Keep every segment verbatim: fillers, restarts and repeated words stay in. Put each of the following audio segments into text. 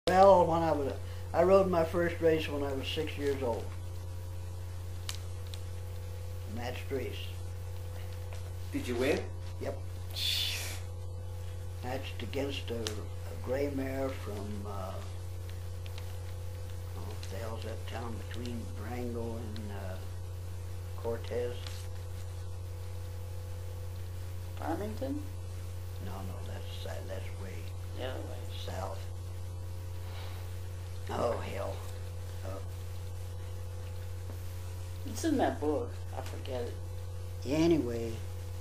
Well, when I was, I rode my first race when I was six years old. Matched race. Did you win? Yep. Matched against a, a gray mare from, uh, oh, what the hell's that town between Durango and uh, Cortez? Farmington? No, no, that's uh, that's way The other way. south. Oh hell. Uh, It's in that book. I forget it. anyway,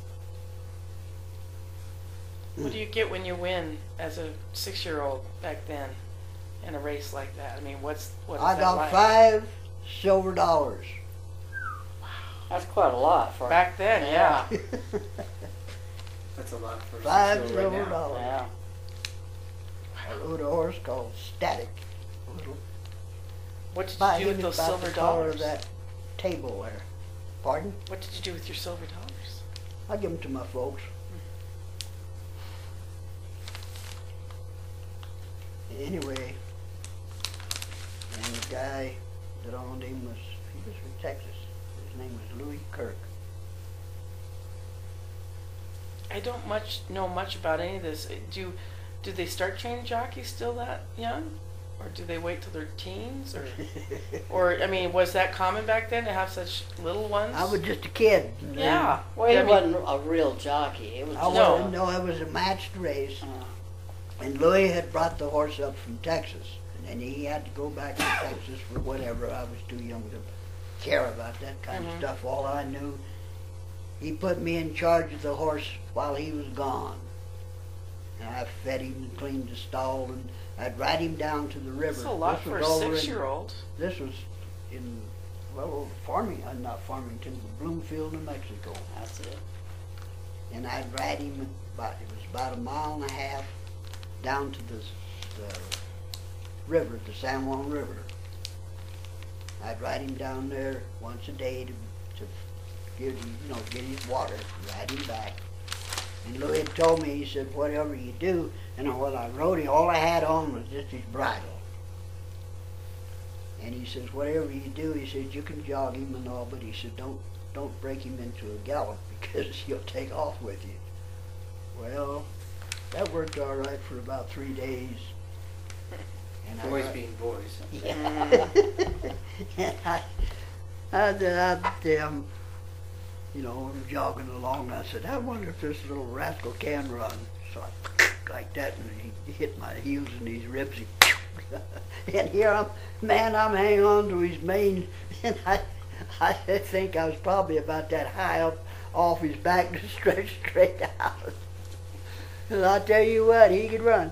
What do you get when you win as a six-year-old back then in a race like that? I mean, what's what is I that got like? five silver dollars. That's quite a lot for Back then, yeah. That's a lot for Five six year old silver right now. dollars. Yeah. I rode a horse called Static. A little What did about you do him with those about silver the color dollars? of that table there. Pardon? What did you do with your silver dollars? I give them to my folks. Anyway, and the guy that owned him was, he was from Texas. His name was Louis Kirk. I don't much know much about any of this. Do do they start training jockeys still that young, or do they wait till they're teens, or or I mean, was that common back then to have such little ones? I was just a kid. and then Yeah. Well, he I mean- wasn't a real jockey. It was I just, No. wasn't, no, it was a matched race. uh, And Louis had brought the horse up from Texas, and then he had to go back to Texas for whatever. I was too young to care about that kind Mhm. of stuff. All I knew, he put me in charge of the horse while he was gone. And I fed him and cleaned the stall, and I'd ride him down to the river. That's a lot This for was a over in- six-year-old. This was in, well, farming, uh, not Farmington, but Bloomfield, New Mexico. that's it. And I'd ride him about, it was about a mile and a half down to the, the river, the San Juan River. I'd ride him down there once a day to, to give him, you know, get his water, ride him back. And Louis had told me, he said, whatever you do, and when I rode him, all I had on was just his bridle. And he says, whatever you do, he says, you can jog him and all, but he said, don't, don't break him into a gallop because he'll take off with you. Well, that worked all right for about three days. And Boys I, being boys. yeah. And I, I, I, um, you know, I'm jogging along. I said, I wonder if this little rascal can run. So I, like that, and he hit my heels and his ribs. And here I'm, man, I'm hanging on to his mane, and I, I think I was probably about that high up off his back to stretch straight out. And I'll tell you what, he could run.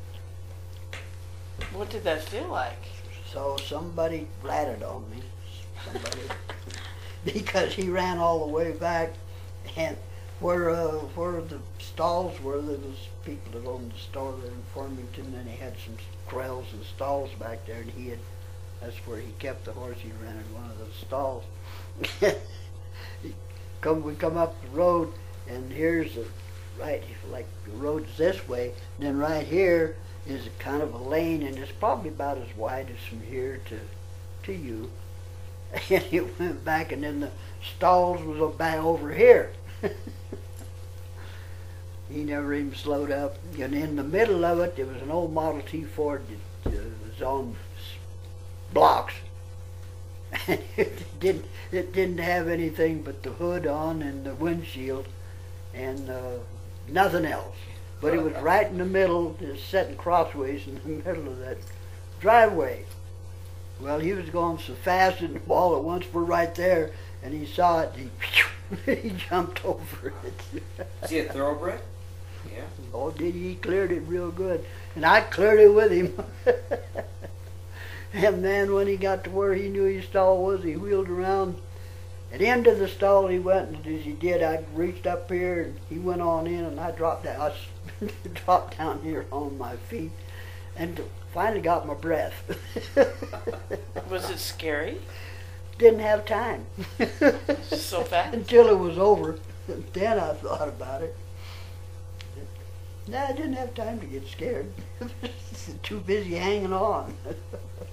What did that feel like? So somebody ratted on me, somebody, because he ran all the way back, and where uh, where the stalls were, there was people that owned the store there in Farmington, and he had some corrals and stalls back there, and he had, that's where he kept the horse. He rented one of those stalls. He come, we come up the road, and here's the right, like the road's this way, and then right here is a kind of a lane, and it's probably about as wide as from here to to you. And it went back, and then the stalls was back over here. He never even slowed up. And in the middle of it, there was an old Model T Ford that uh, was on s- blocks. And it didn't, it didn't have anything but the hood on and the windshield and uh, nothing else. But it was right in the middle, just sitting crossways in the middle of that driveway. Well, he was going so fast, and all at once we're right there, and he saw it, and he, he jumped over it. Is he a thoroughbred? Yeah. Oh, did he? He cleared it real good. And I cleared it with him. And then when he got to where he knew his stall was, he wheeled around. At the end of the stall he went, and as he did, I reached up here, and he went on in, and I dropped down, I s- dropped down here on my feet, and finally got my breath. Was it scary? Didn't have time. Just so fast? Until it was over. Then I thought about it. Nah, I didn't have time to get scared. Too busy hanging on.